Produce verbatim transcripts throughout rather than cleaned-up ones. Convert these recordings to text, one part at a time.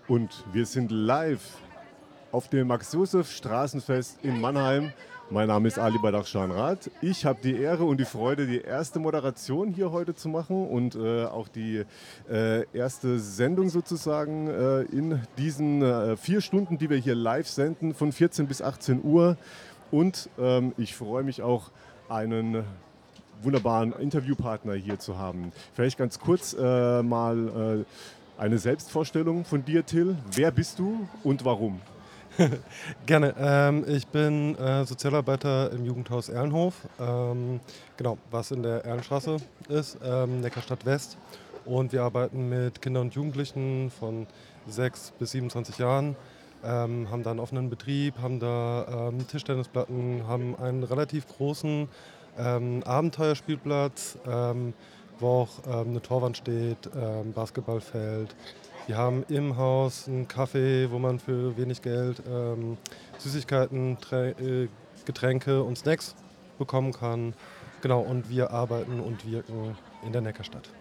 Und wir sind live auf dem Max-Joseph-Straßenfest in Mannheim. Mein Name ist Ali Badachshan-Rath. Ich habe die Ehre und die Freude, die erste Moderation hier heute zu machen und äh, auch die äh, erste Sendung sozusagen äh, in diesen äh, vier Stunden, die wir hier live senden, von vierzehn bis achtzehn Uhr. Und ähm, ich freue mich auch, einen wunderbaren Interviewpartner hier zu haben. Vielleicht ganz kurz äh, mal äh, eine Selbstvorstellung von dir, Till. Wer bist du und warum? Gerne. Ähm, ich bin äh, Sozialarbeiter im Jugendhaus Erlenhof, ähm, genau, was in der Erlenstraße ist, ähm, Neckarstadt West. Und wir arbeiten mit Kindern und Jugendlichen von sechs bis siebenundzwanzig Jahren, ähm, haben da einen offenen Betrieb, haben da ähm, Tischtennisplatten, haben einen relativ großen ähm, Abenteuerspielplatz, ähm, wo auch ähm, eine Torwand steht, ähm, Basketballfeld. Wir haben im Haus einen Kaffee, wo man für wenig Geld ähm, Süßigkeiten, Trä- äh, Getränke und Snacks bekommen kann. Genau, und wir arbeiten und wirken in der Neckarstadt.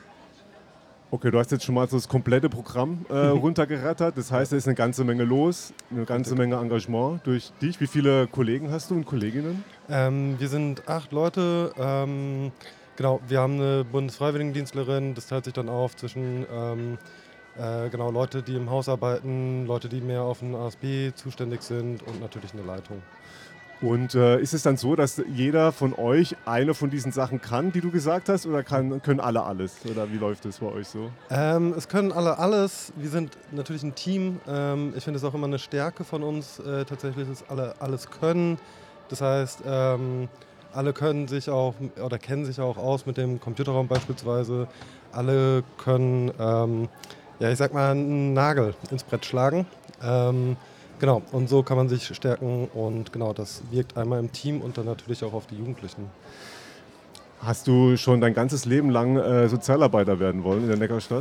Okay, du hast jetzt schon mal so das komplette Programm äh, runtergerattert. Das heißt, da ist eine ganze Menge los, eine ganze Richtig. Menge Engagement durch dich. Wie viele Kollegen hast du und Kolleginnen? Ähm, wir sind acht Leute. Ähm, genau, wir haben eine Bundesfreiwilligendienstlerin. Das teilt sich dann auf zwischen ähm, äh, genau, Leute, die im Haus arbeiten, Leute, die mehr auf den A S B zuständig sind und natürlich eine Leitung. Und äh, ist es dann so, dass jeder von euch eine von diesen Sachen kann, die du gesagt hast, oder kann, können alle alles? Oder wie läuft es bei euch so? Ähm, es können alle alles. Wir sind natürlich ein Team. Ähm, ich finde es auch immer eine Stärke von uns äh, tatsächlich, dass alle alles können. Das heißt, ähm, alle können sich auch oder kennen sich auch aus mit dem Computerraum beispielsweise. Alle können, ähm, ja, ich sag mal, einen Nagel ins Brett schlagen. Ähm, genau, und so kann man sich stärken und genau, das wirkt einmal im Team und dann natürlich auch auf die Jugendlichen. Hast du schon dein ganzes Leben lang äh, Sozialarbeiter werden wollen in der Neckarstadt?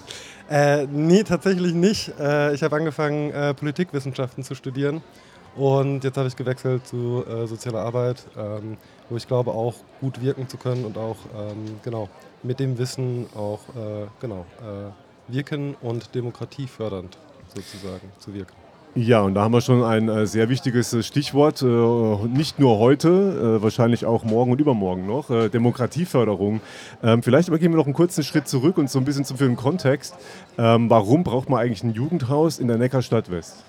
Äh, nee, tatsächlich nicht. Äh, ich habe angefangen, äh, Politikwissenschaften zu studieren und jetzt habe ich gewechselt zu äh, sozialer Arbeit, ähm, wo ich glaube, auch gut wirken zu können und auch ähm, genau mit dem Wissen auch äh, genau äh, wirken und demokratiefördernd sozusagen zu wirken. Ja, und da haben wir schon ein äh, sehr wichtiges äh, Stichwort, äh, nicht nur heute, äh, wahrscheinlich auch morgen und übermorgen noch, äh, Demokratieförderung. Ähm, vielleicht aber gehen wir noch einen kurzen Schritt zurück und so ein bisschen zum für den Kontext. Ähm, warum braucht man eigentlich ein Jugendhaus in der Neckarstadt West?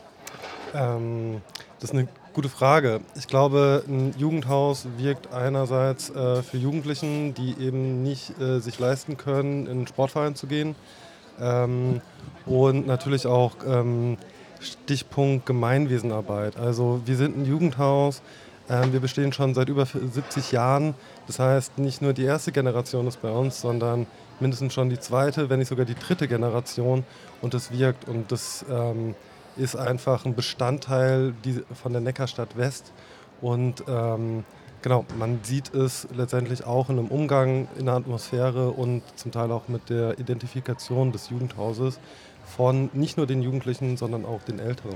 Ähm, das ist eine gute Frage. Ich glaube, ein Jugendhaus wirkt einerseits äh, für Jugendlichen, die eben nicht äh, sich leisten können, in einen Sportverein zu gehen. Ähm, und natürlich auch ähm, Stichpunkt Gemeinwesenarbeit. Also wir sind ein Jugendhaus, ähm, wir bestehen schon seit über siebzig Jahren. Das heißt, nicht nur die erste Generation ist bei uns, sondern mindestens schon die zweite, wenn nicht sogar die dritte Generation. Und das wirkt und das ähm, ist einfach ein Bestandteil die, von der Neckarstadt West. Und ähm, genau, man sieht es letztendlich auch in einem Umgang, in der Atmosphäre und zum Teil auch mit der Identifikation des Jugendhauses von nicht nur den Jugendlichen, sondern auch den Älteren.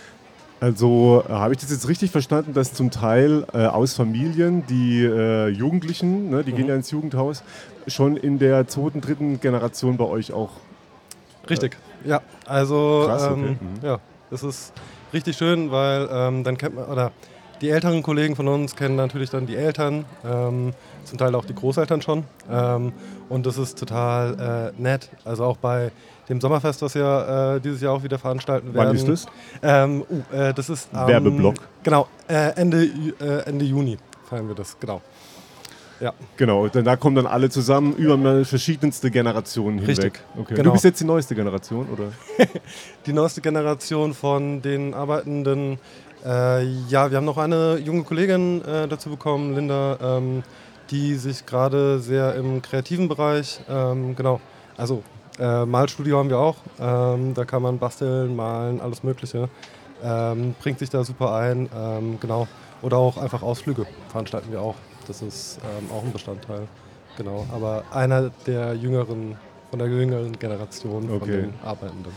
Also äh, habe ich das jetzt richtig verstanden, dass zum Teil äh, aus Familien die äh, Jugendlichen, ne, die Mhm. gehen ja ins Jugendhaus, schon in der zweiten, dritten Generation bei euch auch. Richtig, ja. Also Krass, okay. ähm, Mhm. ja, es ist richtig schön, weil ähm, dann kennt man, oder die älteren Kollegen von uns kennen natürlich dann die Eltern, ähm, zum Teil auch die Großeltern schon. Ähm, und das ist total äh, nett. Also auch bei dem Sommerfest, was wir äh, dieses Jahr auch wieder veranstalten werden. Wann ist das? Ähm, uh, äh, das ist am, Werbeblock. Genau, äh, Ende, Ju- äh, Ende Juni feiern wir das, genau. Ja. Genau, denn da kommen dann alle zusammen über verschiedenste Generationen hinweg. Richtig, Okay. genau. Du bist jetzt die neueste Generation, oder? Die neueste Generation von den Arbeitenden. Äh, ja, wir haben noch eine junge Kollegin äh, dazu bekommen, Linda, ähm, die sich gerade sehr im kreativen Bereich, ähm, genau, also äh, Malstudio haben wir auch, ähm, da kann man basteln, malen, alles Mögliche, ähm, bringt sich da super ein, ähm, genau, oder auch einfach Ausflüge veranstalten wir auch, das ist ähm, auch ein Bestandteil, genau, aber einer der jüngeren, von der jüngeren Generation von Okay. den Arbeitenden, ja.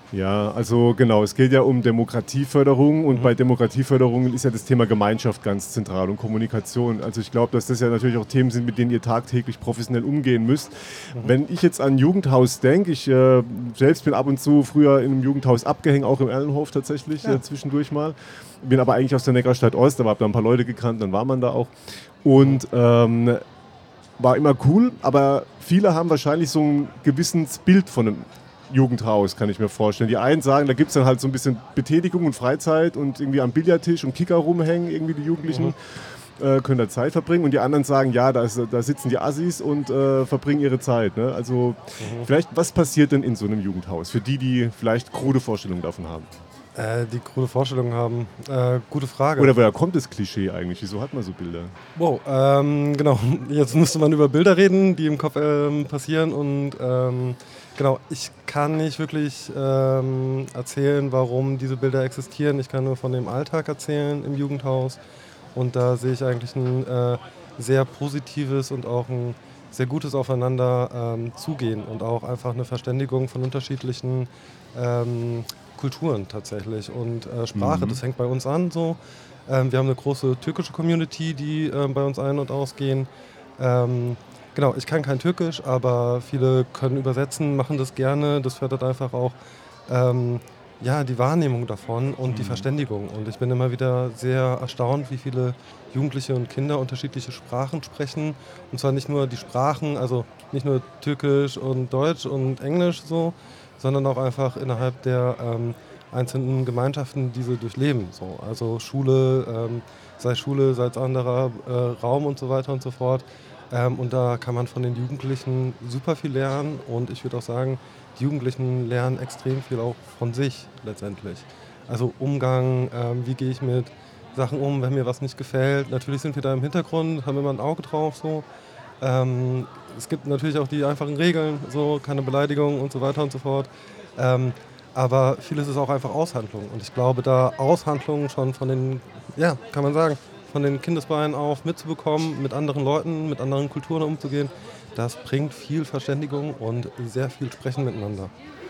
Ja, also genau, es geht ja um Demokratieförderung und Mhm. bei Demokratieförderung ist ja das Thema Gemeinschaft ganz zentral und Kommunikation. Also ich glaube, dass das ja natürlich auch Themen sind, mit denen ihr tagtäglich professionell umgehen müsst. Mhm. Wenn ich jetzt an Jugendhaus denke, ich äh, selbst bin ab und zu früher in einem Jugendhaus abgehängt, auch im Erlenhof tatsächlich, Ja. äh, zwischendurch mal. Bin aber eigentlich aus der Neckarstadt Ost, aber habe da ein paar Leute gekannt, dann war man da auch. Und ähm, war immer cool, aber viele haben wahrscheinlich so ein gewisses Bild von einem Jugendhaus, kann ich mir vorstellen. Die einen sagen, da gibt es dann halt so ein bisschen Betätigung und Freizeit und irgendwie am Billardtisch und Kicker rumhängen, irgendwie die Jugendlichen äh, können da Zeit verbringen. Und die anderen sagen, ja, da, ist, da sitzen die Assis und äh, verbringen ihre Zeit. Ne? Also vielleicht, was passiert denn in so einem Jugendhaus? Für die, die vielleicht krude Vorstellungen davon haben. Äh, die coole Vorstellungen haben. Äh, gute Frage. Oder woher kommt das Klischee eigentlich? Wieso hat man so Bilder? Wow, ähm, genau. Jetzt müsste man über Bilder reden, die im Kopf ähm, passieren. Und ähm, genau, ich kann nicht wirklich ähm, erzählen, warum diese Bilder existieren. Ich kann nur von dem Alltag erzählen im Jugendhaus. Und da sehe ich eigentlich ein äh, sehr positives und auch ein sehr gutes Aufeinander ähm, zugehen und auch einfach eine Verständigung von unterschiedlichen ähm, Kulturen tatsächlich. Und äh, Sprache, Mhm. das fängt bei uns an so. Ähm, wir haben eine große türkische Community, die ähm, bei uns ein- und ausgehen. Ähm, genau, ich kann kein Türkisch, aber viele können übersetzen, machen das gerne. Das fördert einfach auch ähm, ja, die Wahrnehmung davon und die Verständigung. Und ich bin immer wieder sehr erstaunt, wie viele Jugendliche und Kinder unterschiedliche Sprachen sprechen. Und zwar nicht nur die Sprachen, also nicht nur Türkisch und Deutsch und Englisch so, sondern auch einfach innerhalb der ähm, einzelnen Gemeinschaften, die sie durchleben. So. Also Schule, ähm, sei Schule, sei es anderer äh, Raum und so weiter und so fort. Ähm, und da kann man von den Jugendlichen super viel lernen. Und ich würde auch sagen, die Jugendlichen lernen extrem viel auch von sich letztendlich. Also Umgang, ähm, wie gehe ich mit Sachen um, wenn mir was nicht gefällt. Natürlich sind wir da im Hintergrund, haben immer ein Auge drauf. So. Ähm, es gibt natürlich auch die einfachen Regeln, so keine Beleidigung und so weiter und so fort. Ähm, aber vieles ist auch einfach Aushandlung. Und ich glaube, da Aushandlungen schon von den, ja, kann man sagen, von den Kindesbeinen auf mitzubekommen, mit anderen Leuten, mit anderen Kulturen umzugehen, das bringt viel Verständigung und sehr viel Sprechen miteinander.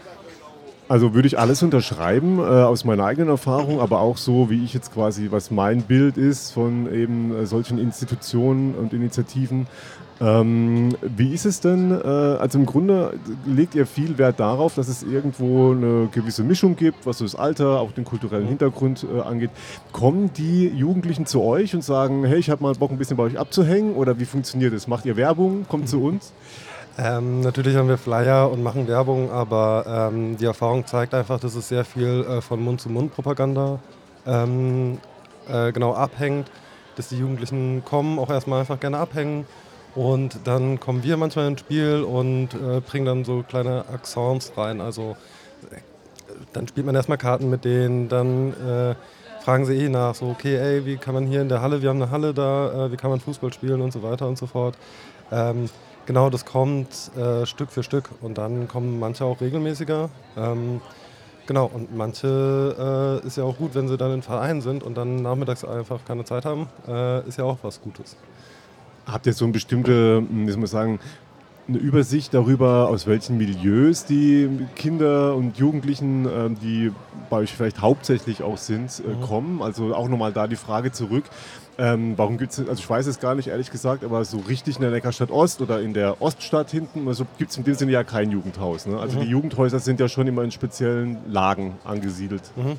Also würde ich alles unterschreiben, äh, aus meiner eigenen Erfahrung, aber auch so, wie ich jetzt quasi, was mein Bild ist von eben äh, solchen Institutionen und Initiativen. Ähm, wie ist es denn? Äh, also im Grunde legt ihr viel Wert darauf, dass es irgendwo eine gewisse Mischung gibt, was so das Alter, auch den kulturellen Hintergrund äh, angeht. Kommen die Jugendlichen zu euch und sagen, hey, ich habe mal Bock, ein bisschen bei euch abzuhängen? Oder wie funktioniert das? Macht ihr Werbung? Kommt zu uns? Ähm, natürlich haben wir Flyer und machen Werbung, aber ähm, die Erfahrung zeigt einfach, dass es sehr viel äh, von Mund-zu-Mund-Propaganda ähm, äh, genau abhängt, dass die Jugendlichen kommen, auch erstmal einfach gerne abhängen und dann kommen wir manchmal ins Spiel und äh, bringen dann so kleine Accents rein. Also äh, dann spielt man erstmal Karten mit denen, dann äh, fragen sie eh nach, so okay, ey, wie kann man hier in der Halle, wir haben eine Halle da, äh, wie kann man Fußball spielen und so weiter und so fort. Ähm, Genau, das kommt äh, Stück für Stück und dann kommen manche auch regelmäßiger. Ähm, genau, und manche äh, ist ja auch gut, wenn sie dann in Vereinen sind und dann nachmittags einfach keine Zeit haben, äh, ist ja auch was Gutes. Habt ihr so eine bestimmte, wie soll man sagen, eine Übersicht darüber, aus welchen Milieus die Kinder und Jugendlichen, ähm, die bei euch vielleicht hauptsächlich auch sind, äh, Mhm. kommen? Also auch nochmal da die Frage zurück. Ähm, warum gibt es, also ich weiß es gar nicht, ehrlich gesagt, aber so richtig in der Neckarstadt Ost oder in der Oststadt hinten, also gibt es in dem Sinne ja kein Jugendhaus. Ne? Also Mhm. die Jugendhäuser sind ja schon immer in speziellen Lagen angesiedelt. Mhm.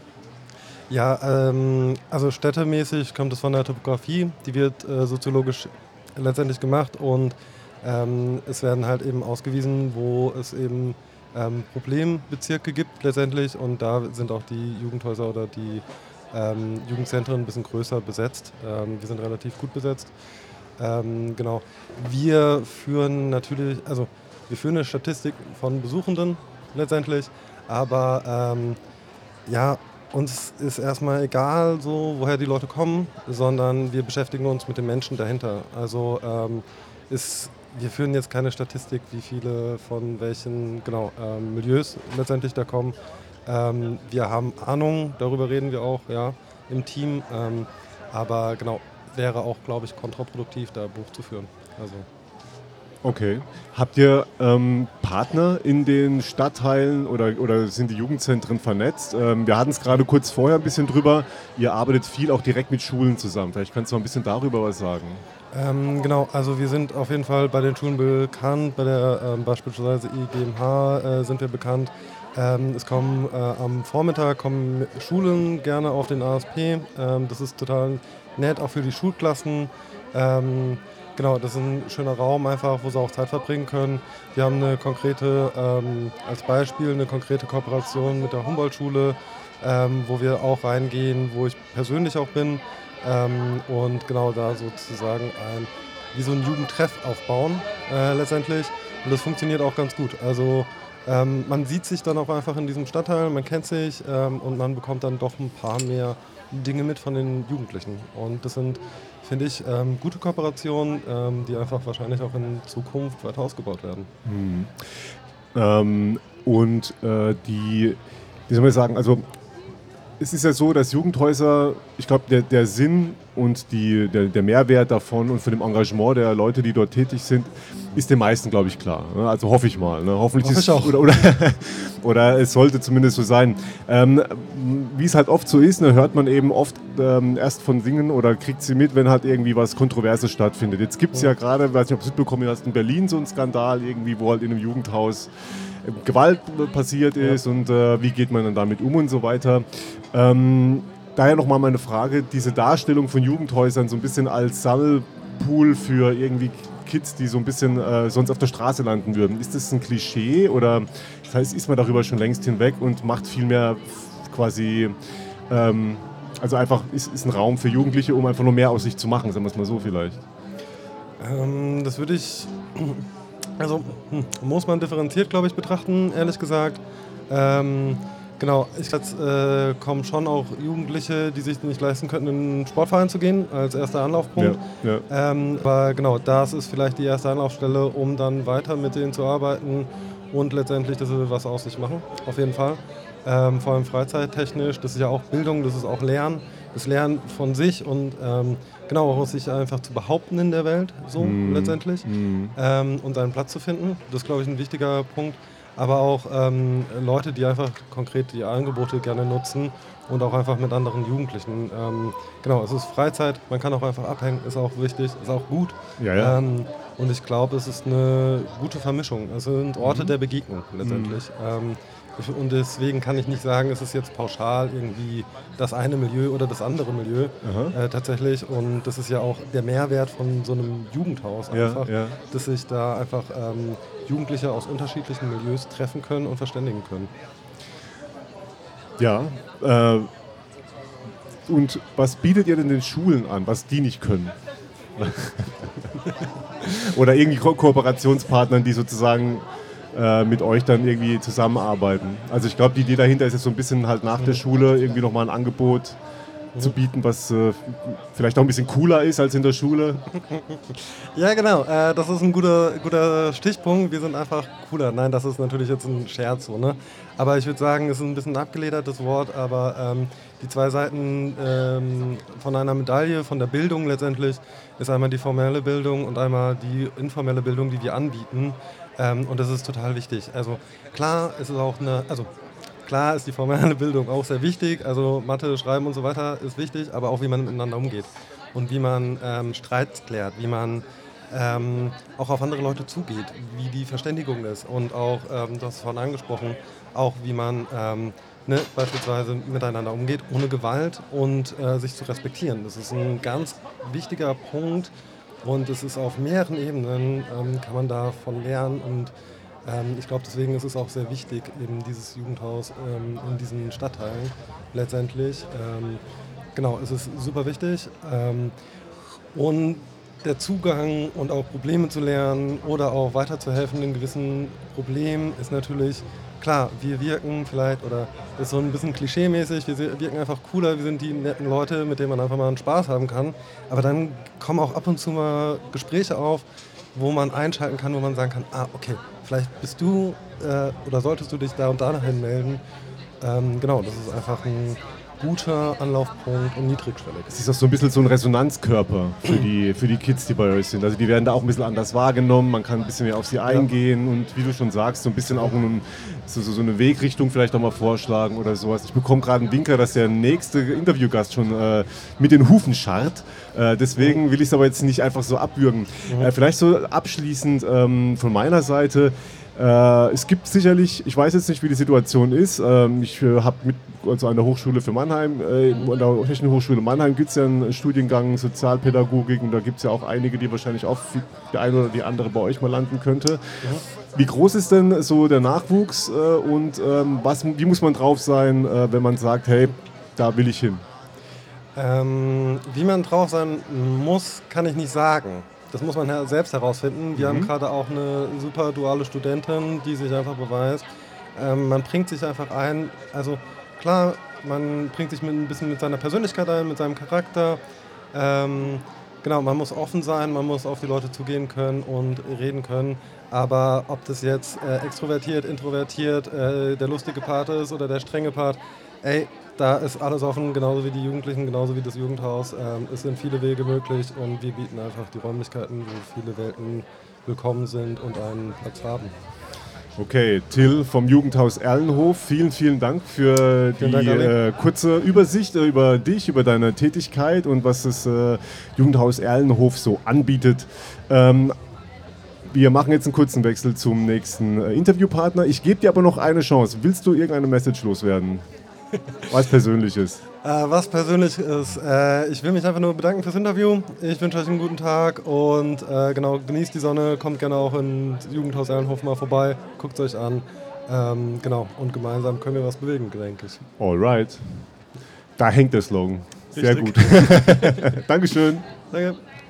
Ja, ähm, also städtemäßig kommt es von der Topografie, die wird äh, soziologisch letztendlich gemacht und ähm, es werden halt eben ausgewiesen, wo es eben ähm, Problembezirke gibt letztendlich und da sind auch die Jugendhäuser oder die ähm, Jugendzentren ein bisschen größer besetzt. Ähm, wir sind relativ gut besetzt. Ähm, genau. Wir führen natürlich, also wir führen eine Statistik von Besuchenden letztendlich, aber ähm, ja, uns ist erstmal egal, so, woher die Leute kommen, sondern wir beschäftigen uns mit den Menschen dahinter. Also ähm, ist, wir führen jetzt keine Statistik, wie viele von welchen genau, ähm, Milieus letztendlich da kommen. Ähm, wir haben Ahnung, darüber reden wir auch ja, im Team. Ähm, aber genau, wäre auch, glaube ich, kontraproduktiv, da Buch zu führen. Also. Okay. Habt ihr ähm, Partner in den Stadtteilen oder, oder sind die Jugendzentren vernetzt? Ähm, wir hatten es gerade kurz vorher ein bisschen drüber. Ihr arbeitet viel auch direkt mit Schulen zusammen. Vielleicht kannst du mal ein bisschen darüber was sagen. Ähm, genau, also wir sind auf jeden Fall bei den Schulen bekannt, bei der ähm, beispielsweise I G M H äh, sind wir bekannt. Ähm, es kommen äh, am Vormittag kommen Schulen gerne auf den A S P. Ähm, das ist total nett, auch für die Schulklassen. Ähm, genau, das ist ein schöner Raum einfach, wo sie auch Zeit verbringen können. Wir haben eine konkrete, ähm, als Beispiel eine konkrete Kooperation mit der Humboldt-Schule, ähm, wo wir auch reingehen, wo ich persönlich auch bin. Ähm, und genau da sozusagen ein, wie so ein Jugendtreff aufbauen äh, letztendlich. Und das funktioniert auch ganz gut. Also ähm, man sieht sich dann auch einfach in diesem Stadtteil, man kennt sich ähm, und man bekommt dann doch ein paar mehr Dinge mit von den Jugendlichen. Und das sind, finde ich, ähm, gute Kooperationen, ähm, die einfach wahrscheinlich auch in Zukunft weiter ausgebaut werden. Mhm. Ähm, und äh, die, wie soll man sagen, also es ist ja so, dass Jugendhäuser, ich glaube, der, der Sinn und die, der, der Mehrwert davon und von dem Engagement der Leute, die dort tätig sind, ist den meisten, glaube ich, klar. Ne? Also hoffe ich mal. Ne? Hoffentlich Hoffe ist ich auch. Oder, oder, oder es sollte zumindest so sein. Ähm, wie es halt oft so ist, ne, hört man eben oft ähm, erst von Dingen oder kriegt sie mit, wenn halt irgendwie was Kontroverses stattfindet. Jetzt gibt es ja gerade, weiß nicht, ob du es mitbekommen hast, in Berlin so einen Skandal, irgendwie, wo halt in einem Jugendhaus Gewalt passiert ist ja. und äh, wie geht man dann damit um und so weiter. Ähm, daher nochmal meine Frage, diese Darstellung von Jugendhäusern so ein bisschen als Sammelpool für irgendwie Kids, die so ein bisschen äh, sonst auf der Straße landen würden. Ist das ein Klischee oder das heißt, ist man darüber schon längst hinweg und macht viel mehr quasi, ähm, also einfach ist, ist ein Raum für Jugendliche, um einfach nur mehr aus sich zu machen, sagen wir es mal so vielleicht. Ähm, das würde ich... Also hm, muss man differenziert, glaube ich, betrachten, ehrlich gesagt. Ähm, genau, ich glaube, äh, kommen schon auch Jugendliche, die sich nicht leisten könnten, in einen Sportverein zu gehen, als erster Anlaufpunkt. Ja, ja. Ähm, aber genau, das ist vielleicht die erste Anlaufstelle, um dann weiter mit denen zu arbeiten und letztendlich, dass sie was aus sich machen, auf jeden Fall. Ähm, vor allem freizeittechnisch, das ist ja auch Bildung, das ist auch Lernen, das Lernen von sich und ähm, genau, auch sich einfach zu behaupten in der Welt, so mm. letztendlich, mm. ähm, und seinen Platz zu finden. Das ist, glaube ich, ein wichtiger Punkt. Aber auch ähm, Leute, die einfach konkret die Angebote gerne nutzen und auch einfach mit anderen Jugendlichen. Ähm, genau, es ist Freizeit, man kann auch einfach abhängen, ist auch wichtig, ist auch gut. Ja, ja. Ähm, und ich glaube, es ist eine gute Vermischung. Es sind Orte mm. der Begegnung letztendlich. Mm. Ähm, Und deswegen kann ich nicht sagen, es ist jetzt pauschal irgendwie das eine Milieu oder das andere Milieu äh, tatsächlich. Und das ist ja auch der Mehrwert von so einem Jugendhaus einfach, ja, ja. dass sich da einfach ähm, Jugendliche aus unterschiedlichen Milieus treffen können und verständigen können. Ja, äh, und was bietet ihr denn den Schulen an, was die nicht können? Oder irgendwie Ko- Kooperationspartnern, die sozusagen mit euch dann irgendwie zusammenarbeiten. Also ich glaube, die Idee dahinter ist jetzt so ein bisschen halt nach der Schule irgendwie nochmal ein Angebot zu bieten, was äh, vielleicht auch ein bisschen cooler ist als in der Schule. Ja, genau. Äh, das ist ein guter, guter Stichpunkt. Wir sind einfach cooler. Nein, das ist natürlich jetzt ein Scherz, so, ne? Aber ich würde sagen, es ist ein bisschen ein abgeledertes Wort, aber ähm, die zwei Seiten ähm, von einer Medaille, von der Bildung letztendlich, ist einmal die formelle Bildung und einmal die informelle Bildung, die wir anbieten. Ähm, und das ist total wichtig. Also klar ist es auch eine, also klar ist die formelle Bildung auch sehr wichtig, also Mathe, Schreiben und so weiter ist wichtig, aber auch wie man miteinander umgeht und wie man ähm, Streit klärt, wie man ähm, auch auf andere Leute zugeht, wie die Verständigung ist und auch, ähm, du hast es vorhin angesprochen, auch wie man ähm, ne, beispielsweise miteinander umgeht, ohne Gewalt und äh, sich zu respektieren. Das ist ein ganz wichtiger Punkt. Und es ist auf mehreren Ebenen, ähm, kann man davon lernen und ähm, ich glaube, deswegen ist es auch sehr wichtig, eben dieses Jugendhaus ähm, in diesen Stadtteilen letztendlich. Ähm, genau, es ist super wichtig ähm, und der Zugang und auch Probleme zu lernen oder auch weiterzuhelfen in gewissen Problemen ist natürlich klar, wir wirken vielleicht, oder das ist so ein bisschen klischee-mäßig, wir wirken einfach cooler, wir sind die netten Leute, mit denen man einfach mal einen Spaß haben kann. Aber dann kommen auch ab und zu mal Gespräche auf, wo man einschalten kann, wo man sagen kann, ah, okay, vielleicht bist du äh, oder solltest du dich da und da hin melden. Ähm, genau, das ist einfach ein guter Anlaufpunkt und niedrigschwellig. Es ist auch so ein bisschen so ein Resonanzkörper für die, für die Kids, die bei euch sind. Also die werden da auch ein bisschen anders wahrgenommen, man kann ein bisschen mehr auf sie eingehen ja. und wie du schon sagst, so ein bisschen auch ein, so, so eine Wegrichtung vielleicht auch mal vorschlagen oder sowas. Ich bekomme gerade einen Winker, dass der nächste Interviewgast schon äh, mit den Hufen scharrt. Äh, deswegen will ich es aber jetzt nicht einfach so abwürgen. Mhm. Äh, vielleicht so abschließend ähm, von meiner Seite. Äh, es gibt sicherlich, ich weiß jetzt nicht, wie die Situation ist, ähm, ich äh, habe mit, also an der Hochschule für Mannheim, äh, an der Technischen Hochschule Mannheim gibt es ja einen Studiengang Sozialpädagogik und da gibt es ja auch einige, die wahrscheinlich auch die eine oder die andere bei euch mal landen könnte. Ja. Wie groß ist denn so der Nachwuchs äh, und ähm, was, wie muss man drauf sein, äh, wenn man sagt, hey, da will ich hin? Ähm, wie man drauf sein muss, kann ich nicht sagen. Das muss man selbst herausfinden. Wir mhm. haben gerade auch eine super duale Studentin, die sich einfach beweist. Ähm, man bringt sich einfach ein. Also klar, man bringt sich mit, ein bisschen mit seiner Persönlichkeit ein, mit seinem Charakter. Ähm, genau, man muss offen sein, man muss auf die Leute zugehen können und reden können. Aber ob das jetzt äh, extrovertiert, introvertiert, äh, der lustige Part ist oder der strenge Part, ey, da ist alles offen, genauso wie die Jugendlichen, genauso wie das Jugendhaus. Ähm, es sind viele Wege möglich und wir bieten einfach die Räumlichkeiten, wo viele Welten willkommen sind und einen Platz haben. Okay, Till vom Jugendhaus Erlenhof, vielen, vielen Dank für die Dank, äh, kurze Übersicht äh, über dich, über deine Tätigkeit und was das äh, Jugendhaus Erlenhof so anbietet. Ähm, wir machen jetzt einen kurzen Wechsel zum nächsten äh, Interviewpartner. Ich gebe dir aber noch eine Chance. Willst du irgendeine Message loswerden? Was Persönliches. Äh, was persönlich ist. Äh, ich will mich einfach nur bedanken fürs Interview. Ich wünsche euch einen guten Tag und äh, genau, genießt die Sonne, kommt gerne auch ins Jugendhaus Erlenhof mal vorbei, guckt es euch an. Ähm, genau, und gemeinsam können wir was bewegen, denke ich. Alright. Da hängt der Slogan. Sehr Richtig. gut. Dankeschön. Danke.